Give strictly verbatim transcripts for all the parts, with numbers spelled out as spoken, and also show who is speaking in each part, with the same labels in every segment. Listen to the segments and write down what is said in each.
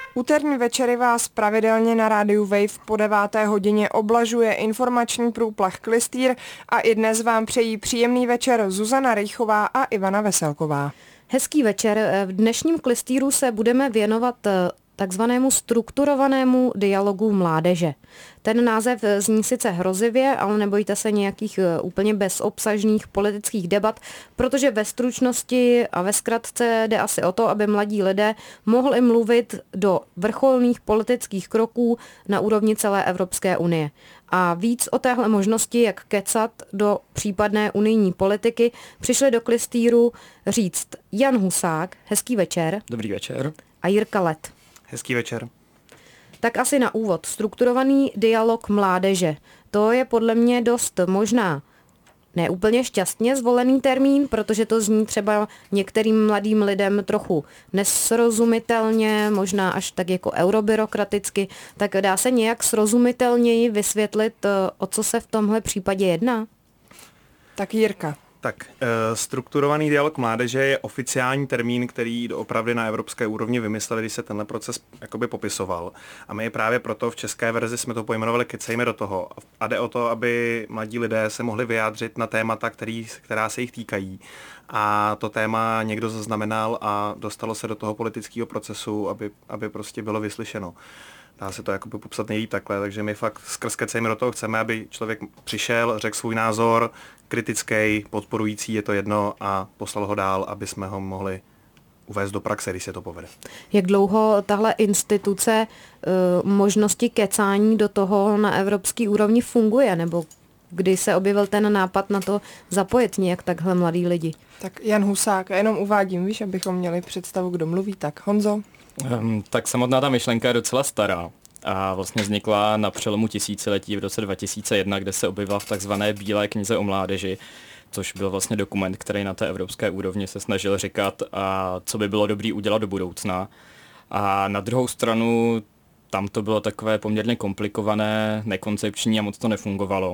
Speaker 1: Úterní večery vás pravidelně na rádiu Wave po deváté hodině oblažuje informační průplach Klystýr a i dnes vám přejí příjemný večer Zuzana Rejchová a Ivana Veselková.
Speaker 2: Hezký večer. V dnešním Klystýru se budeme věnovat takzvanému strukturovanému dialogu mládeže. Ten název zní sice hrozivě, ale nebojte se nějakých úplně bezobsažných politických debat, protože ve stručnosti a ve zkratce jde asi o to, aby mladí lidé mohli mluvit do vrcholných politických kroků na úrovni celé Evropské unie. A víc o téhle možnosti, jak kecat do případné unijní politiky, přišli do Klystýru říct Jan Husák, hezký večer.
Speaker 3: Dobrý večer.
Speaker 2: A Jirka Let.
Speaker 4: Hezký večer.
Speaker 2: Tak asi na úvod. Strukturovaný dialog mládeže. To je podle mě dost možná neúplně šťastně zvolený termín, protože to zní třeba některým mladým lidem trochu nesrozumitelně, možná až tak jako eurobyrokraticky. Tak dá se nějak srozumitelněji vysvětlit, o co se v tomhle případě jedná?
Speaker 1: Tak Jirka.
Speaker 4: Tak, e, strukturovaný dialog mládeže je oficiální termín, který opravdu na evropské úrovni vymysleli, když se tenhle proces jakoby popisoval. A my právě proto v české verzi jsme to pojmenovali Kecejme do toho. A jde o to, aby mladí lidé se mohli vyjádřit na témata, který, která se jich týkají. A to téma někdo zaznamenal a dostalo se do toho politického procesu, aby, aby prostě bylo vyslyšeno. Dá se to jakoby popsat nejlíp takhle, takže my fakt skrz Kecejme do toho chceme, aby člověk přišel, řekl svůj názor, kritický, podporující, je to jedno, a poslal ho dál, aby jsme ho mohli uvést do praxe, když se to povede.
Speaker 2: Jak dlouho tahle instituce uh, možnosti kecání do toho na evropské úrovni funguje, nebo kdy se objevil ten nápad na to zapojit nějak takhle mladý lidi?
Speaker 1: Tak Jan Husák, jenom uvádím, víš, abychom měli představu, kdo mluví, tak Honzo.
Speaker 3: Um, tak samotná ta myšlenka je docela stará a vlastně vznikla na přelomu tisíciletí v roce dva tisíce jedna, kde se objevila v takzvané Bílé knize o mládeži, což byl vlastně dokument, který na té evropské úrovni se snažil říkat, a co by bylo dobré udělat do budoucna. A na druhou stranu tam to bylo takové poměrně komplikované, nekoncepční a moc to nefungovalo.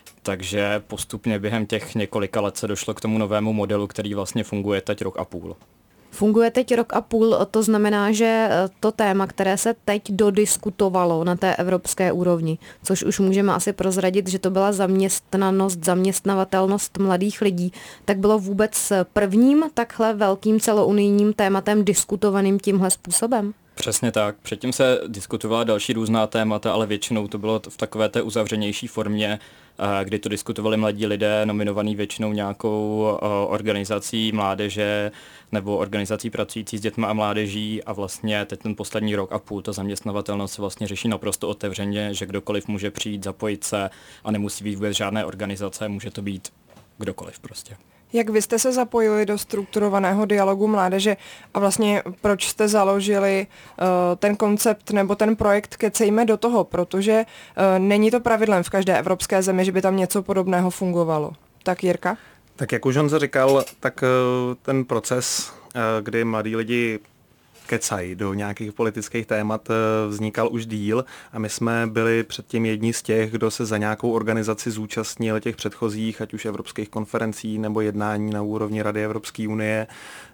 Speaker 3: Takže postupně během těch několika let se došlo k tomu novému modelu, který vlastně funguje teď rok a půl.
Speaker 2: Funguje teď rok a půl, to znamená, že to téma, které se teď dodiskutovalo na té evropské úrovni, což už můžeme asi prozradit, že to byla zaměstnanost, zaměstnavatelnost mladých lidí, tak bylo vůbec prvním takhle velkým celounijním tématem diskutovaným tímhle způsobem?
Speaker 3: Přesně tak. Předtím se diskutovala další různá témata, ale většinou to bylo v takové té uzavřenější formě, kdy to diskutovali mladí lidé, nominovaný většinou nějakou organizací mládeže nebo organizací pracující s dětmi a mládeží, a vlastně teď ten poslední rok a půl ta zaměstnavatelnost se vlastně řeší naprosto otevřeně, že kdokoliv může přijít, zapojit se a nemusí být vůbec žádné organizace, může to být kdokoliv prostě.
Speaker 1: Jak vy jste se zapojili do strukturovaného dialogu mládeže a vlastně proč jste založili uh, ten koncept nebo ten projekt Kecejme do toho, protože uh, není to pravidlem v každé evropské zemi, že by tam něco podobného fungovalo. Tak Jirka?
Speaker 4: Tak jak už Honza říkal, tak uh, ten proces, uh, kdy mladí lidi kecají do nějakých politických témat, vznikal už díl a my jsme byli předtím jedni z těch, kdo se za nějakou organizaci zúčastnil těch předchozích, ať už evropských konferencí nebo jednání na úrovni Rady Evropské unie,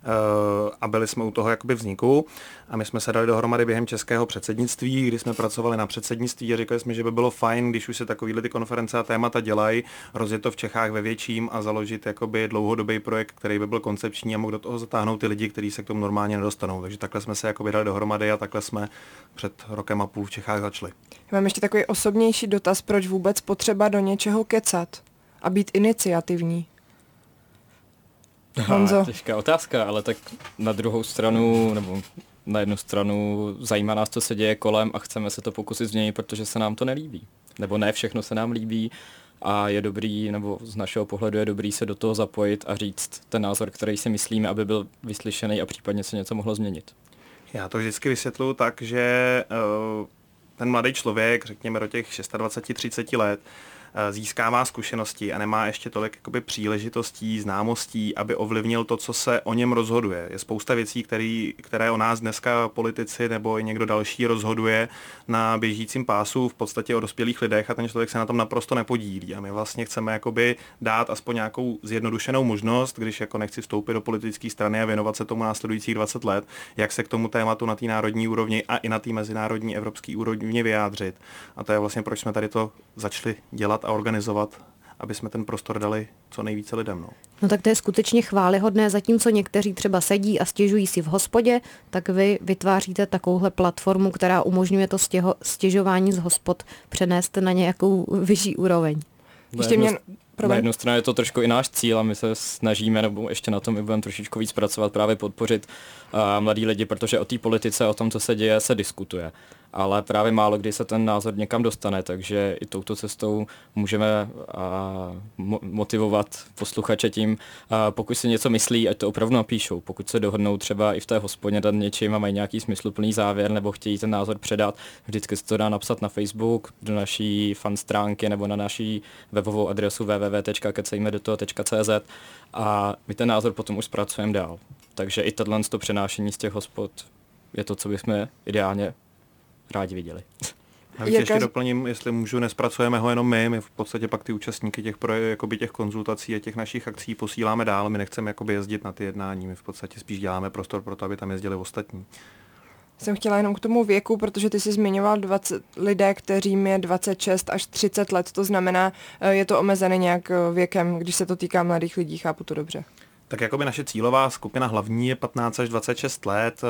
Speaker 4: a byli jsme u toho jakoby vzniku a my jsme se dali dohromady během českého předsednictví, kdy jsme pracovali na předsednictví a říkali jsme, že by bylo fajn, když už se takovýhle ty konference a témata dělají, rozjet to v Čechách ve větším a založit jakoby dlouhodobý projekt, který by byl koncepční a mohl do toho zatáhnout ty lidi, kteří se k tomu normálně nedostanou. Takže takhle jsme se jakoby dali dohromady a takhle jsme před rokem a půl v Čechách začali.
Speaker 1: Mám ještě takový osobnější dotaz, proč vůbec potřeba do něčeho kecat a být iniciativní?
Speaker 3: Honzo. Těžká otázka, ale tak na druhou stranu, nebo na jednu stranu zajímá nás, co se děje kolem a chceme se to pokusit změnit, protože se nám to nelíbí. Nebo ne všechno se nám líbí a je dobrý, nebo z našeho pohledu je dobrý se do toho zapojit a říct ten názor, který si myslíme, aby byl vyslyšený a případně se něco mohlo změnit.
Speaker 4: Já to vždycky vysvětluji tak, že uh, ten mladý člověk, řekněme do těch dvacet šest třicet let, získává zkušenosti a nemá ještě tolik jakoby příležitostí, známostí, aby ovlivnil to, co se o něm rozhoduje. Je spousta věcí, který, které o nás dneska politici nebo i někdo další rozhoduje na běžícím pásu, v podstatě o dospělých lidech, a ten člověk se na tom naprosto nepodílí. A my vlastně chceme jakoby dát aspoň nějakou zjednodušenou možnost, když jako nechci vstoupit do politické strany a věnovat se tomu následujících dvacet let, jak se k tomu tématu na té národní úrovni a i na té mezinárodní evropské úrovni vyjádřit. A to je vlastně, proč jsme tady to začali dělat a organizovat, aby jsme ten prostor dali co nejvíce lidem. No.
Speaker 2: No tak to je skutečně chvályhodné, zatímco někteří třeba sedí a stěžují si v hospodě, tak vy vytváříte takovouhle platformu, která umožňuje to stěho, stěžování z hospod přenést na nějakou vyšší úroveň.
Speaker 3: Ještě mě... Na jednu stranu je to trošku i náš cíl a my se snažíme, nebo ještě na tom i budeme trošičku víc pracovat, právě podpořit uh, mladí lidi, protože o té politice, o tom, co se děje, se diskutuje. Ale právě málo kdy se ten názor někam dostane, takže i touto cestou můžeme uh, motivovat posluchače tím, uh, pokud si něco myslí, ať to opravdu napíšou. Pokud se dohodnou třeba i v té hospodě nad něčím a mají nějaký smysluplný závěr nebo chtějí ten názor předat, vždycky se to dá napsat na Facebook, do naší fan stránky nebo na naší webovou adresu w w w tečka kecejme do toho tečka c z a my ten názor potom už zpracujeme dál. Takže i tohle přenášení z těch hospod je to, co bychom ideálně rádi viděli.
Speaker 4: Já ještě Jaká... doplním, jestli můžu, nespracujeme ho jenom my, my v podstatě pak ty účastníky těch, jakoby těch konzultací a těch našich akcí posíláme dál, my nechceme jakoby jezdit na ty jednání, my v podstatě spíš děláme prostor pro to, aby tam jezdili ostatní.
Speaker 1: Jsem chtěla jenom k tomu věku, protože ty jsi zmiňoval dvacet lidé, kterým je dvacet šest až třicet let, to znamená, je to omezené nějak věkem, když se to týká mladých lidí, chápu to dobře.
Speaker 4: Tak jakoby naše cílová skupina hlavní je patnáct až dvacet šest let,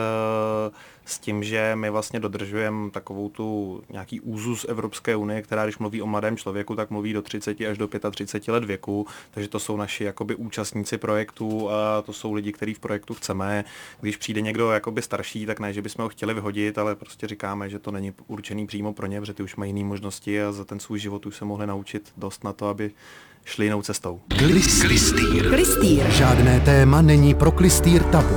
Speaker 4: s tím, že my vlastně dodržujeme takovou tu nějaký úzus Evropské unie, která když mluví o mladém člověku, tak mluví do třicet až do třicet pět let věku, takže to jsou naši jakoby účastníci projektu a to jsou lidi, kteří v projektu chceme. Když přijde někdo jakoby starší, tak ne, že bychom ho chtěli vyhodit, ale prostě říkáme, že to není určený přímo pro ně, protože ty už mají jiné možnosti a za ten svůj život už se mohli naučit dost na to, aby šli jinou cestou.
Speaker 5: Klistýr. Klistýr. Žádné téma není pro klistýr tabu.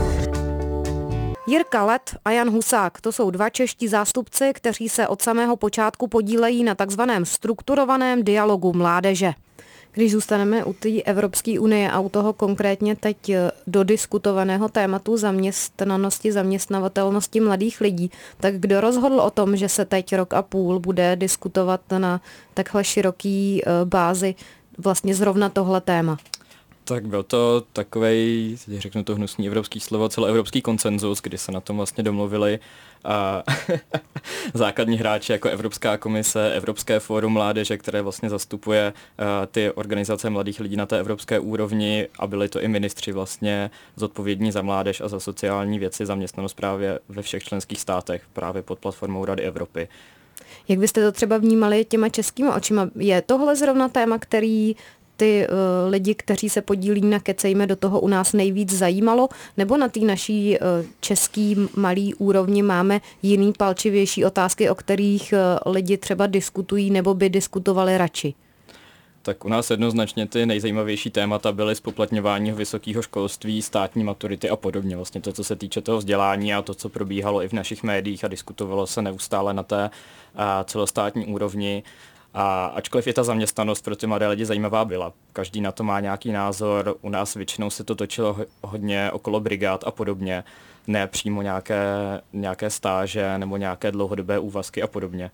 Speaker 2: Jirka Let a Jan Husák, to jsou dva čeští zástupci, kteří se od samého počátku podílejí na takzvaném strukturovaném dialogu mládeže. Když zůstaneme u té Evropské unie a u toho konkrétně teď dodiskutovaného tématu zaměstnanosti, zaměstnavatelnosti mladých lidí, tak kdo rozhodl o tom, že se teď rok a půl bude diskutovat na takhle široký bázi vlastně zrovna tohle téma?
Speaker 3: Tak byl to takovej, řeknu to hnusný evropský slovo, celoevropský konsenzus, kdy se na tom vlastně domluvili a základní hráči jako Evropská komise, Evropské fórum mládeže, které vlastně zastupuje uh, ty organizace mladých lidí na té evropské úrovni a byli to i ministři vlastně zodpovědní za mládež a za sociální věci, zaměstnanost právě ve všech členských státech, právě pod platformou Rady Evropy.
Speaker 2: Jak byste to třeba vnímali těma českýma očima? Je tohle zrovna téma, který ty uh, lidi, kteří se podílí na Kecejme, do toho u nás nejvíc zajímalo, nebo na té naší uh, český malý úrovni máme jiný palčivější otázky, o kterých uh, lidi třeba diskutují nebo by diskutovali radši?
Speaker 3: Tak u nás jednoznačně ty nejzajímavější témata byly zpoplatňování vysokého školství, státní maturity a podobně. Vlastně to, co se týče toho vzdělání a to, co probíhalo i v našich médiích a diskutovalo se neustále na té a, celostátní úrovni. A ačkoliv je ta zaměstnanost pro ty mladé lidi zajímavá byla. Každý na to má nějaký názor, u nás většinou se to točilo hodně okolo brigád a podobně, ne přímo nějaké, nějaké stáže nebo nějaké dlouhodobé úvazky a podobně.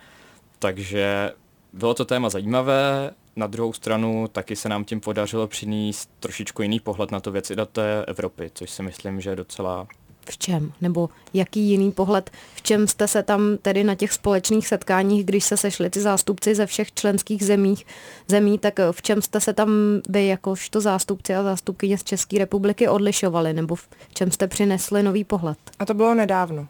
Speaker 3: Takže bylo to téma zajímavé, na druhou stranu taky se nám tím podařilo přinést trošičku jiný pohled na to věci do té Evropy, což si myslím, že je docela...
Speaker 2: V čem? Nebo jaký jiný pohled? V čem jste se tam tedy na těch společných setkáních, když se sešli ty zástupci ze všech členských zemích, zemí, tak v čem jste se tam vy jakožto zástupci a zástupkyně z České republiky odlišovali? Nebo v čem jste přinesli nový pohled?
Speaker 1: A to bylo nedávno.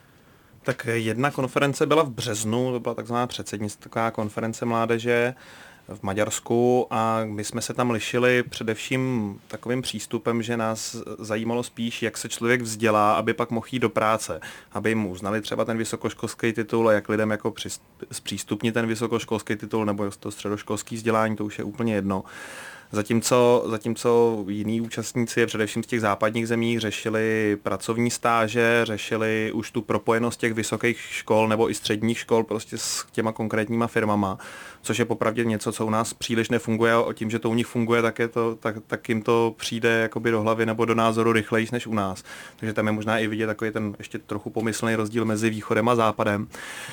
Speaker 4: Tak jedna konference byla v březnu, to byla takzvaná předsednická konference mládeže v Maďarsku a my jsme se tam lišili především takovým přístupem, že nás zajímalo spíš, jak se člověk vzdělá, aby pak mohl jít do práce, aby mu uznali třeba ten vysokoškolský titul a jak lidem jako zpřístupnit ten vysokoškolský titul nebo to středoškolský vzdělání, to už je úplně jedno. Zatímco, zatímco jiní účastníci, především z těch západních zemí, řešili pracovní stáže, řešili už tu propojenost těch vysokých škol nebo i středních škol prostě s těma konkrétníma firmama, což je popravdě něco, co u nás příliš nefunguje a o tím, že to u nich funguje, tak, je to, tak, tak jim to přijde jakoby do hlavy nebo do názoru rychleji než u nás. Takže tam je možná i vidět takový ten ještě trochu pomyslný rozdíl mezi východem a západem.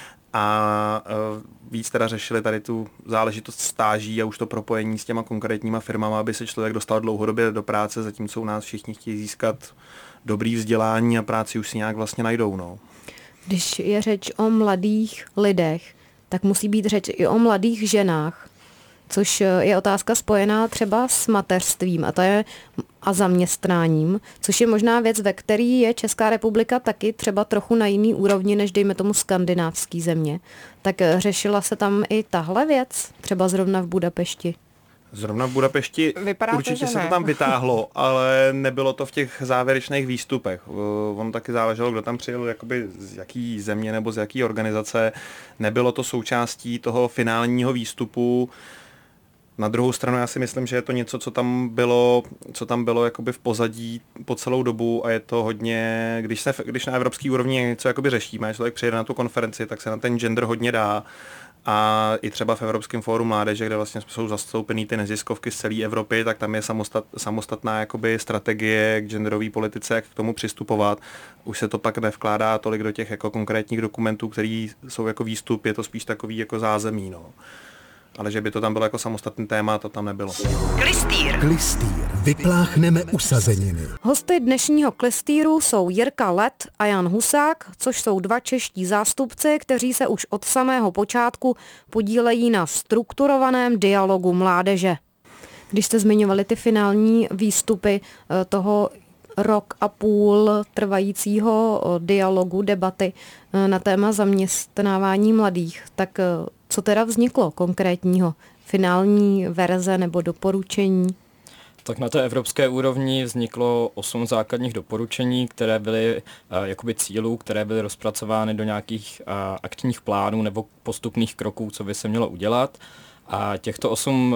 Speaker 4: A víc teda řešili tady tu záležitost stáží a už to propojení s těma konkrétníma firmama, aby se člověk dostal dlouhodobě do práce, zatímco u nás všichni chtějí získat dobrý vzdělání a práci už si nějak vlastně najdou. No.
Speaker 2: Když je řeč o mladých lidech, tak musí být řeč i o mladých ženách, což je otázka spojená třeba s mateřstvím a, to je, a zaměstnáním, což je možná věc, ve který je Česká republika taky třeba trochu na jiný úrovni, než dejme tomu skandinávský země. Tak řešila se tam i tahle věc, třeba zrovna v Budapešti?
Speaker 4: Zrovna v Budapešti
Speaker 1: Vypadáte,
Speaker 4: určitě se
Speaker 1: ne.
Speaker 4: to tam vytáhlo, ale nebylo to v těch závěrečných výstupech. On taky záleželo, kdo tam přijel, jakoby z jaký země nebo z jaký organizace. Nebylo to součástí toho finálního výstupu. Na druhou stranu já si myslím, že je to něco, co tam bylo, co tam bylo jakoby v pozadí po celou dobu a je to hodně, když, se, když na evropské úrovni něco jakoby řešíme, člověk přijede na tu konferenci, tak se na ten gender hodně dá. A i třeba v Evropském fóru mládeže, kde vlastně jsou zastoupený ty neziskovky z celé Evropy, tak tam je samostat, samostatná jakoby strategie k genderové politice, jak k tomu přistupovat. Už se to pak nevkládá tolik do těch jako konkrétních dokumentů, který jsou jako výstup, je to spíš takový jako zázemí. No. Ale že by to tam bylo jako samostatný téma, to tam nebylo.
Speaker 5: Klistýr. Klistýr. Vypláchneme usazeniny.
Speaker 2: Hosty dnešního klistýru jsou Jirka Let a Jan Husák, což jsou dva čeští zástupci, kteří se už od samého počátku podílejí na strukturovaném dialogu mládeže. Když jste zmiňovali ty finální výstupy toho rok a půl trvajícího dialogu, debaty na téma zaměstnávání mladých, tak co teda vzniklo konkrétního? Finální verze nebo doporučení?
Speaker 3: Tak na té evropské úrovni vzniklo osm základních doporučení, které byly uh, jakoby cílů, které byly rozpracovány do nějakých uh, akčních plánů nebo postupných kroků, co by se mělo udělat. A těchto osm uh,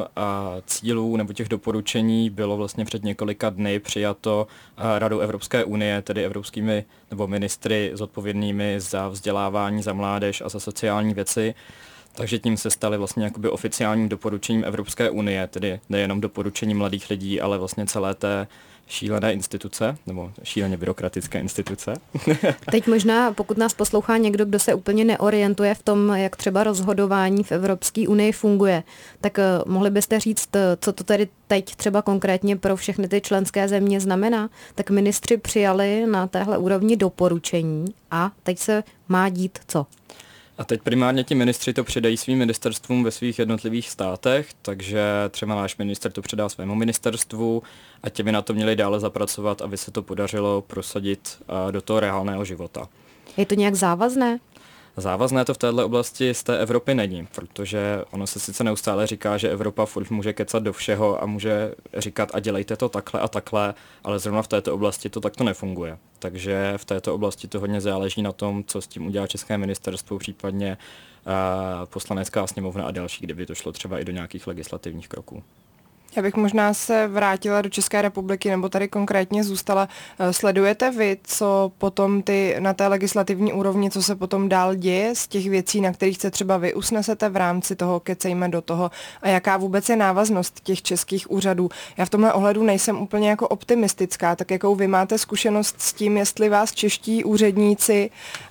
Speaker 3: cílů nebo těch doporučení bylo vlastně před několika dny přijato uh, Radou Evropské unie, tedy evropskými nebo ministry zodpovědnými za vzdělávání, za mládež a za sociální věci. Takže tím se staly vlastně jakoby oficiálním doporučením Evropské unie, tedy nejenom doporučení mladých lidí, ale vlastně celé té šílené instituce, nebo šíleně byrokratické instituce.
Speaker 2: Teď možná, pokud nás poslouchá někdo, kdo se úplně neorientuje v tom, jak třeba rozhodování v Evropské unii funguje, tak uh, mohli byste říct, co to tedy teď třeba konkrétně pro všechny ty členské země znamená? Tak ministři přijali na téhle úrovni doporučení a teď se má dít co?
Speaker 3: A teď primárně ti ministři to předají svým ministerstvům ve svých jednotlivých státech, takže třeba náš minister to předá svému ministerstvu a ti by na to měli dále zapracovat, aby se to podařilo prosadit do toho reálného života.
Speaker 2: Je to nějak závazné?
Speaker 3: Závazné to v této oblasti z té Evropy není, protože ono se sice neustále říká, že Evropa furt může kecat do všeho a může říkat a dělejte to takhle a takhle, ale zrovna v této oblasti to takto nefunguje. Takže v této oblasti to hodně záleží na tom, co s tím udělá České ministerstvo, případně uh, poslanecká sněmovna a další, kdyby to šlo třeba i do nějakých legislativních kroků.
Speaker 1: Já bych možná se vrátila do České republiky, nebo tady konkrétně zůstala. Sledujete vy, co potom ty na té legislativní úrovni, co se potom dál děje z těch věcí, na kterých se třeba vy usnesete v rámci toho kecejme do toho a jaká vůbec je návaznost těch českých úřadů? Já v tomhle ohledu nejsem úplně jako optimistická, tak jakou vy máte zkušenost s tím, jestli vás čeští úředníci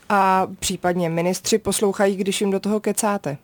Speaker 1: a případně ministři poslouchají, když jim do toho kecáte?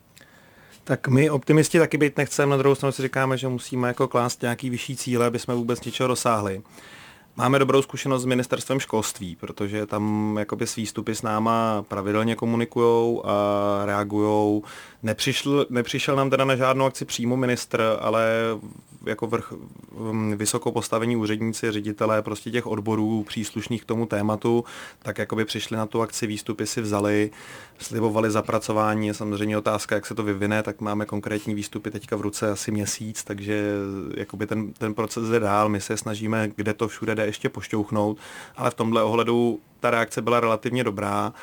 Speaker 4: Tak my optimisti taky být nechceme, na druhou stranu si říkáme, že musíme jako klást nějaký vyšší cíle, aby jsme vůbec něčeho dosáhli. Máme dobrou zkušenost s ministerstvem školství, protože tam jakoby s výstupy s náma pravidelně komunikujou a reagujou. Nepřišel, nepřišel nám teda na žádnou akci přímo ministr, ale jako vrch, vysoko postavení úředníci, ředitelé prostě těch odborů příslušných k tomu tématu, tak jakoby přišli na tu akci, výstupy si vzali, slibovali zapracování. Je samozřejmě otázka, jak se to vyvine, tak máme konkrétní výstupy teďka v ruce asi měsíc, takže jakoby ten, ten proces jde dál. My se snažíme, kde to všude jde, ještě pošťouchnout, ale v tomhle ohledu ta reakce byla relativně dobrá.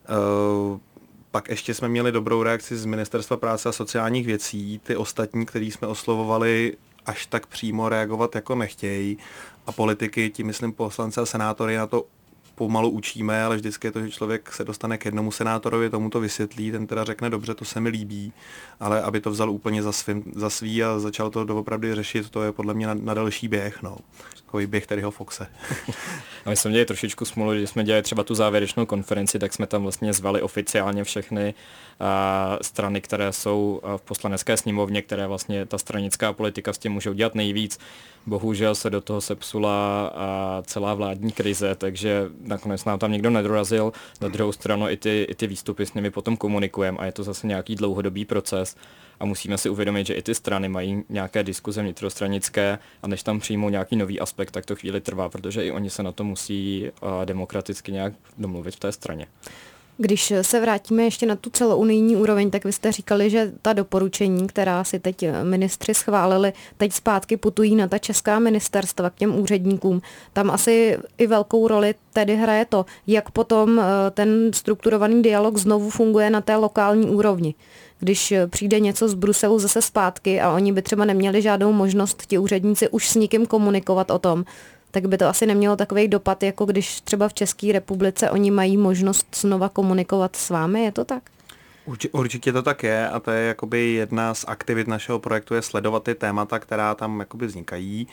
Speaker 4: Uh, Pak ještě jsme měli dobrou reakci z Ministerstva práce a sociálních věcí. Ty ostatní, který jsme oslovovali, až tak přímo reagovat jako nechtějí a politiky, tím myslím poslance a senátory, na to pomalu učíme, ale vždycky je to, že člověk se dostane k jednomu senátorovi, tomu to vysvětlí, ten teda řekne, dobře, to se mi líbí, ale aby to vzal úplně za, svým, za svý a začal to doopravdy řešit, to je podle mě na, na další běh, no. Takový běh Terryho Foxe.
Speaker 3: A my jsme měli trošičku smůlu, když jsme dělali třeba tu závěrečnou konferenci, tak jsme tam vlastně zvali oficiálně všechny uh, strany, které jsou uh, v poslanecké sněmovně, které vlastně ta stranická politika s tím může udělat nejvíc. Bohužel se do toho sepsula uh, celá vládní krize, takže nakonec nám tam nikdo nedorazil. Na druhou stranu i ty, i ty výstupy s nimi potom komunikujeme a je to zase nějaký dlouhodobý proces. A musíme si uvědomit, že i ty strany mají nějaké diskuze vnitrostranické a než tam přijmou nějaký nový aspekt, tak to chvíli trvá, protože i oni se na to musí uh, demokraticky nějak domluvit v té straně.
Speaker 2: Když se vrátíme ještě na tu celounijní úroveň, tak vy jste říkali, že ta doporučení, která si teď ministři schválili, teď zpátky putují na ta česká ministerstva k těm úředníkům. Tam asi i velkou roli tedy hraje to, jak potom ten strukturovaný dialog znovu funguje na té lokální úrovni. Když přijde něco z Bruselu zase zpátky a oni by třeba neměli žádnou možnost ti úředníci už s nikým komunikovat o tom, tak by to asi nemělo takový dopad, jako když třeba v České republice oni mají možnost znova komunikovat s vámi, je to tak?
Speaker 4: Urči, určitě to tak je a to je jakoby jedna z aktivit našeho projektu, je sledovat ty témata, která tam jakoby vznikají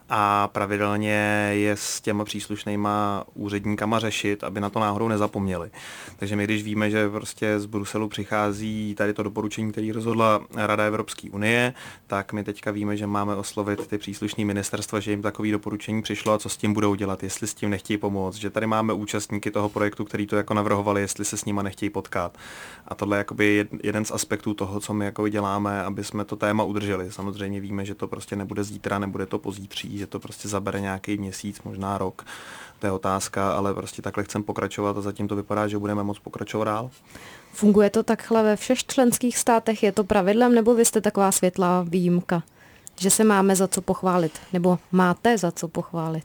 Speaker 4: a pravidelně je s těma příslušnýma úředníkama řešit, aby na to náhodou nezapomněli. Takže my, když víme, že prostě z Bruselu přichází tady to doporučení, které rozhodla Rada Evropské unie, tak my teďka víme, že máme oslovit ty příslušné ministerstva, že jim takové doporučení přišlo a co s tím budou dělat, jestli s tím nechtějí pomoct, že tady máme účastníky toho projektu, který to jako navrhovali, jestli se s nima nechtějí potkat. A tohle je jakoby jeden z aspektů toho, co my jako děláme, aby jsme to téma udrželi. Samozřejmě víme, že to prostě nebude zítra, nebude to pozítří, že to prostě zabere nějaký měsíc, možná rok. To je otázka, ale prostě takhle chcem pokračovat a zatím to vypadá, že budeme moct pokračovat dál.
Speaker 2: Funguje to takhle ve všech členských státech? Je to pravidlem, nebo vy jste taková světlá výjimka? Že se máme za co pochválit? Nebo máte za co pochválit?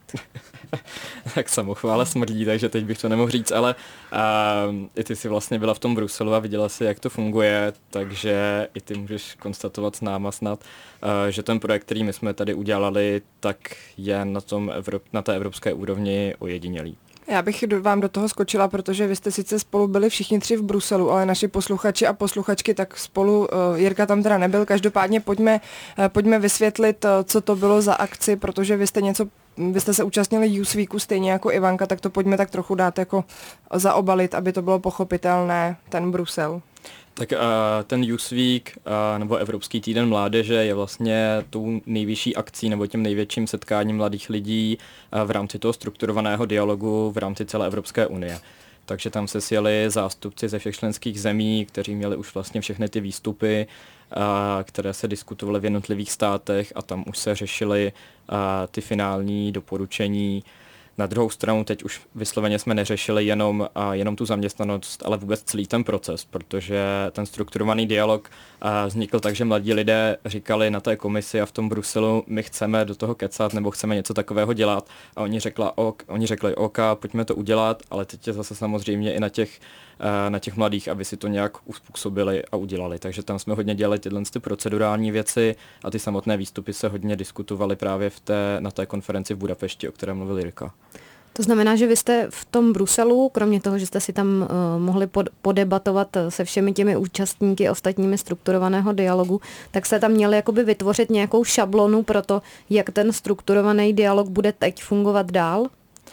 Speaker 3: Tak samochvála smrdí, takže teď bych to nemohl říct, ale uh, i ty jsi vlastně byla v tom Bruselu a viděla si, jak to funguje, takže i ty můžeš konstatovat s náma snad, uh, že ten projekt, který my jsme tady udělali, tak je na, tom Evrop- na té evropské úrovni ojedinělý.
Speaker 1: Já bych do, vám do toho skočila, protože vy jste sice spolu byli všichni tři v Bruselu, ale naši posluchači a posluchačky tak spolu, uh, Jirka tam teda nebyl, každopádně pojďme, uh, pojďme vysvětlit, uh, co to bylo za akci, protože vy jste něco, vy jste se účastnili Youth Weeku stejně jako Ivanka, tak to pojďme tak trochu dát jako zaobalit, aby to bylo pochopitelné, ten Brusel.
Speaker 3: Tak uh, ten Youth Week uh, nebo Evropský týden mládeže je vlastně tou nejvyšší akcí nebo tím největším setkáním mladých lidí uh, v rámci toho strukturovaného dialogu v rámci celé Evropské unie. Takže tam se sjeli zástupci ze všech členských zemí, kteří měli už vlastně všechny ty výstupy, uh, které se diskutovaly v jednotlivých státech a tam už se řešily uh, ty finální doporučení. Na druhou stranu teď už vysloveně jsme neřešili jenom, a jenom tu zaměstnanost, ale vůbec celý ten proces, protože ten strukturovaný dialog a, vznikl tak, že mladí lidé říkali na té komisi a v tom Bruselu, my chceme do toho kecat nebo chceme něco takového dělat a oni, řekla, ok, oni řekli, OK, pojďme to udělat, ale teď je zase samozřejmě i na těch, na těch mladých, aby si to nějak uspůsobili a udělali. Takže tam jsme hodně dělali tyhle ty procedurální věci a ty samotné výstupy se hodně diskutovaly právě v té, na té konferenci v Budapešti, o které mluvil Jirka.
Speaker 2: To znamená, že vy jste v tom Bruselu, kromě toho, že jste si tam uh, mohli pod, podebatovat se všemi těmi účastníky ostatními strukturovaného dialogu, tak jste tam měli jakoby vytvořit nějakou šablonu pro to, jak ten strukturovaný dialog bude teď fungovat dál?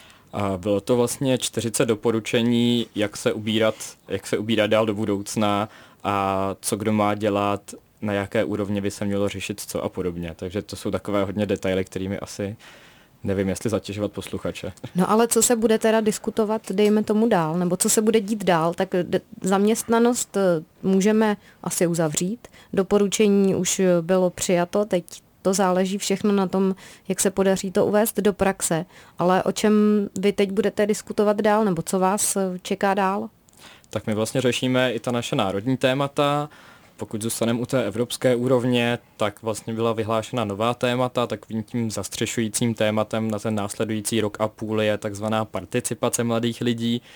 Speaker 3: A bylo to vlastně čtyřicet doporučení, jak se ubírat, jak se ubírat dál do budoucna a co kdo má dělat, na jaké úrovni by se mělo řešit co a podobně. Takže to jsou takové hodně detaily, kterými asi nevím, jestli zatěžovat posluchače.
Speaker 2: No ale co se bude teda diskutovat, dejme tomu dál, nebo co se bude dít dál, tak d- zaměstnanost můžeme asi uzavřít. Doporučení už bylo přijato, teď to záleží všechno na tom, jak se podaří to uvést do praxe. Ale o čem vy teď budete diskutovat dál, nebo co vás čeká dál?
Speaker 3: Tak my vlastně řešíme i ta naše národní témata. Pokud zůstaneme u té evropské úrovně, tak vlastně byla vyhlášena nová témata, takovým tím zastřešujícím tématem na ten následující rok a půl je takzvaná participace mladých lidí.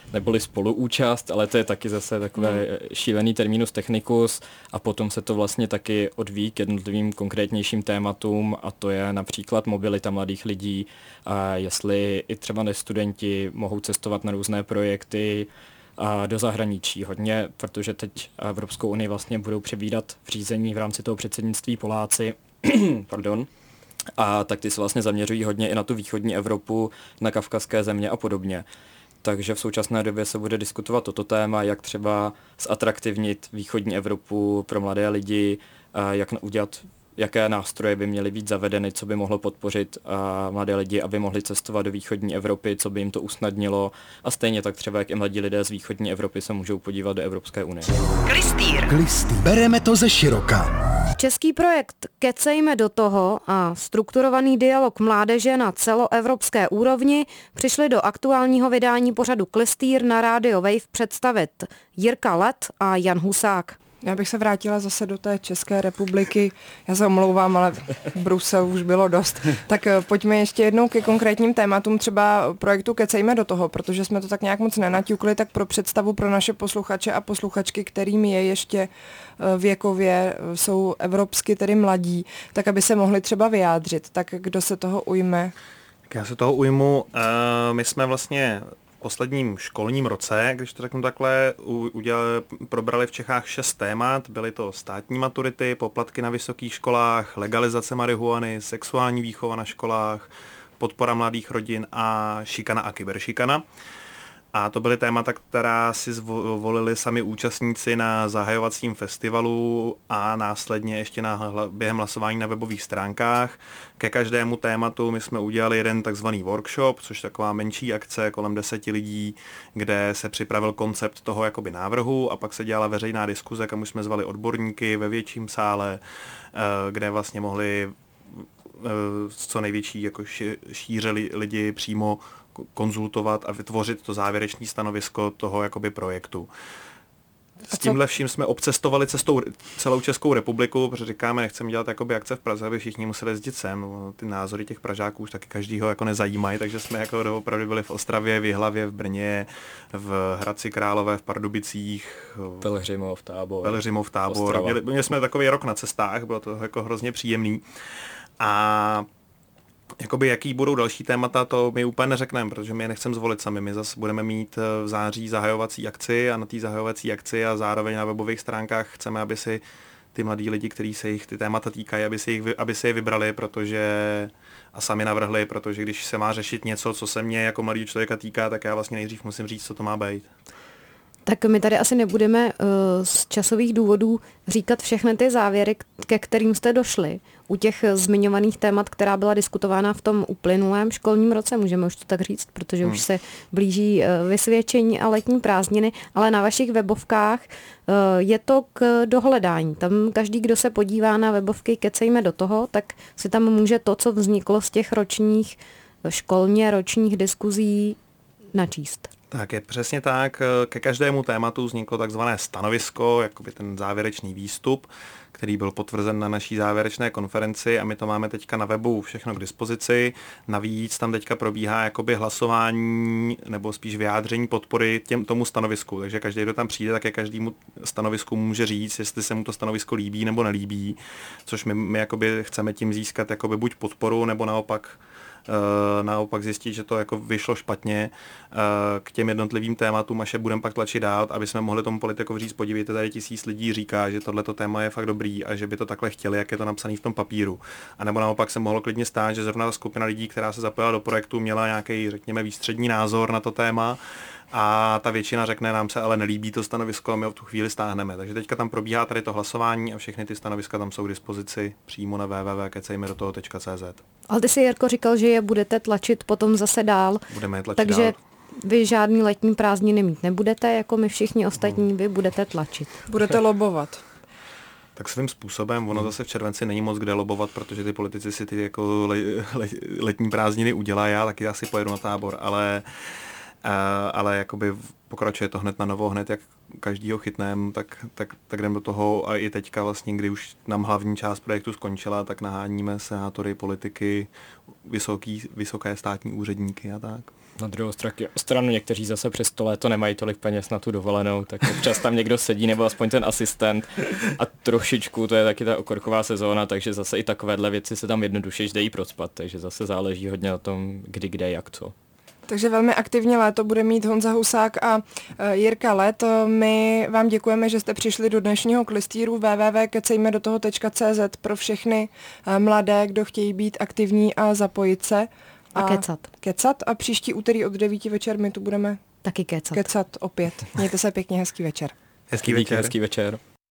Speaker 3: neboli spoluúčast, ale to je taky zase takové hmm. šílený terminus technicus a potom se to vlastně taky odvíjí k jednotlivým konkrétnějším tématům a to je například mobilita mladých lidí, a jestli i třeba nestudenti mohou cestovat na různé projekty a do zahraničí hodně, protože teď Evropskou unii vlastně budou přebírat v řízení v rámci toho předsednictví Poláci, pardon, a tak ty se vlastně zaměřují hodně i na tu východní Evropu, na kavkazské země a podobně. Takže v současné době se bude diskutovat toto téma, jak třeba zatraktivnit východní Evropu pro mladé lidi, jak udělat, jaké nástroje by měly být zavedeny, co by mohlo podpořit mladé lidi, aby mohli cestovat do východní Evropy, co by jim to usnadnilo a stejně tak třeba, jak i mladí lidé z východní Evropy se můžou podívat do Evropské unie.
Speaker 5: Klistýr. Klistýr. Bereme to ze široka.
Speaker 2: Český projekt Kecejme do toho a strukturovaný dialog mládeže na celoevropské úrovni přišli do aktuálního vydání pořadu Klistýr na Radio Wave představit Jirka Let a Jan Husák.
Speaker 1: Já bych se vrátila zase do té České republiky. Já se omlouvám, ale v Bruselu už bylo dost. Tak pojďme ještě jednou ke konkrétním tématům, třeba projektu Kecejme do toho, protože jsme to tak nějak moc nenaťukli, tak pro představu pro naše posluchače a posluchačky, kterým je ještě věkově, jsou evropsky tedy mladí, tak aby se mohli třeba vyjádřit. Tak kdo se toho ujme?
Speaker 4: Já se toho ujmu. My jsme vlastně posledním školním roce, když to řeknu takhle, udělali, probrali v Čechách šest témat. Byly to státní maturity, poplatky na vysokých školách, legalizace marihuany, sexuální výchova na školách, podpora mladých rodin a šikana a kyberšikana. A to byly témata, která si zvolili sami účastníci na zahajovacím festivalu a následně ještě na, během hlasování na webových stránkách. Ke každému tématu my jsme udělali jeden takzvaný workshop, což je taková menší akce kolem deseti lidí, kde se připravil koncept toho jakoby návrhu a pak se dělala veřejná diskuze, kam už jsme zvali odborníky ve větším sále, kde vlastně mohli co největší jako šíře lidi přímo konzultovat a vytvořit to závěrečné stanovisko toho jakoby projektu. S tímhle vším jsme obcestovali cestou celou Českou republiku, protože říkáme, nechceme dělat jakoby akce v Praze, aby všichni museli jezdit sem. Ty názory těch Pražáků už taky každýho jako nezajímají, takže jsme jako opravdu byli v Ostravě, v Jihlavě, v Brně, v Hradci Králové, v Pardubicích,
Speaker 3: Pelhřimov, Tábor.
Speaker 4: Pelhřimov, Tábor. Měli, měli jsme takový rok na cestách, bylo to jako hrozně příjemný. A jakoby jaký budou další témata, to my úplně neřekneme, protože my je nechceme zvolit sami. My zase budeme mít v září zahajovací akci a na té zahajovací akci a zároveň na webových stránkách chceme, aby si ty mladí lidi, kteří se jich ty témata týkají, aby si, jich, aby si je vybrali, protože a sami navrhli, protože když se má řešit něco, co se mě jako mladý člověka týká, tak já vlastně nejdřív musím říct, co to má být.
Speaker 2: Tak my tady asi nebudeme uh, z časových důvodů říkat všechny ty závěry, ke kterým jste došli u těch zmiňovaných témat, která byla diskutována v tom uplynulém školním roce, můžeme už to tak říct, protože hmm. už se blíží uh, vysvědčení a letní prázdniny, ale na vašich webovkách uh, je to k dohledání. Tam každý, kdo se podívá na webovky Kecejme do toho, tak si tam může to, co vzniklo z těch ročních, školně ročních diskuzí načíst.
Speaker 4: Tak je přesně tak. Ke každému tématu vzniklo takzvané stanovisko, jakoby ten závěrečný výstup, který byl potvrzen na naší závěrečné konferenci a my to máme teďka na webu všechno k dispozici. Navíc tam teďka probíhá jakoby hlasování nebo spíš vyjádření podpory těm, tomu stanovisku. Takže každý, kdo tam přijde, tak je každému stanovisku může říct, jestli se mu to stanovisko líbí nebo nelíbí, což my, my jakoby chceme tím získat jakoby buď podporu nebo naopak Uh, naopak zjistit, že to jako vyšlo špatně uh, k těm jednotlivým tématům, až je budeme pak tlačit dál, aby jsme mohli tomu politikovi říct, podívejte, tady tisíc lidí říká, že tohleto téma je fakt dobrý a že by to takhle chtěli, jak je to napsané v tom papíru. A nebo naopak se mohlo klidně stát, že zrovna ta skupina lidí, která se zapojila do projektu, měla nějaký, řekněme, výstřední názor na to téma a ta většina řekne, nám se ale nelíbí to stanovisko a my ho v tu chvíli stáhneme. Takže teďka tam probíhá tady to hlasování a všechny ty stanoviska tam jsou k dispozici přímo na w w w tečka kecejme do toho tečka c z.
Speaker 2: Ale ty si, Jirko, říkal, že je budete tlačit potom zase dál.
Speaker 4: Budeme je tlačit
Speaker 2: takže
Speaker 4: dál.
Speaker 2: Vy žádný letní prázdniny mít nebudete, jako my všichni ostatní, vy budete tlačit.
Speaker 1: Budete lobovat.
Speaker 4: Tak svým způsobem, ono zase v červenci není moc kde lobovat, protože ty politici si ty jako le, le, letní prázdniny udělají, já taky asi pojedu na Tábor, ale Uh, ale jakoby pokračuje to hned na novo, hned jak každýho chytneme, tak, tak, tak jdeme do toho a i teďka vlastně, kdy už nám hlavní část projektu skončila, tak naháníme senátory, politiky, vysoký, vysoké státní úředníky a tak.
Speaker 3: Na druhou straky- stranu někteří zase přes to léto nemají tolik peněz na tu dovolenou, tak občas tam někdo sedí, nebo aspoň ten asistent a trošičku, to je taky ta okorková sezóna, takže zase i takovéhle věci se tam jednoduše dají procpat, takže zase záleží hodně na tom, kdy, kde, jak, co.
Speaker 1: Takže velmi aktivně léto bude mít Honza Husák a Jirka Let. My vám děkujeme, že jste přišli do dnešního klistýru w w w tečka kecejme do toho tečka c z pro všechny mladé, kdo chtějí být aktivní a zapojit se.
Speaker 2: A, a kecat.
Speaker 1: Kecat a příští úterý od devíti večer my tu budeme
Speaker 2: taky kecat.
Speaker 1: Kecat opět. Mějte se pěkně, hezký večer.
Speaker 4: Hezký
Speaker 3: Díky,
Speaker 4: večer.
Speaker 3: Hezký večer.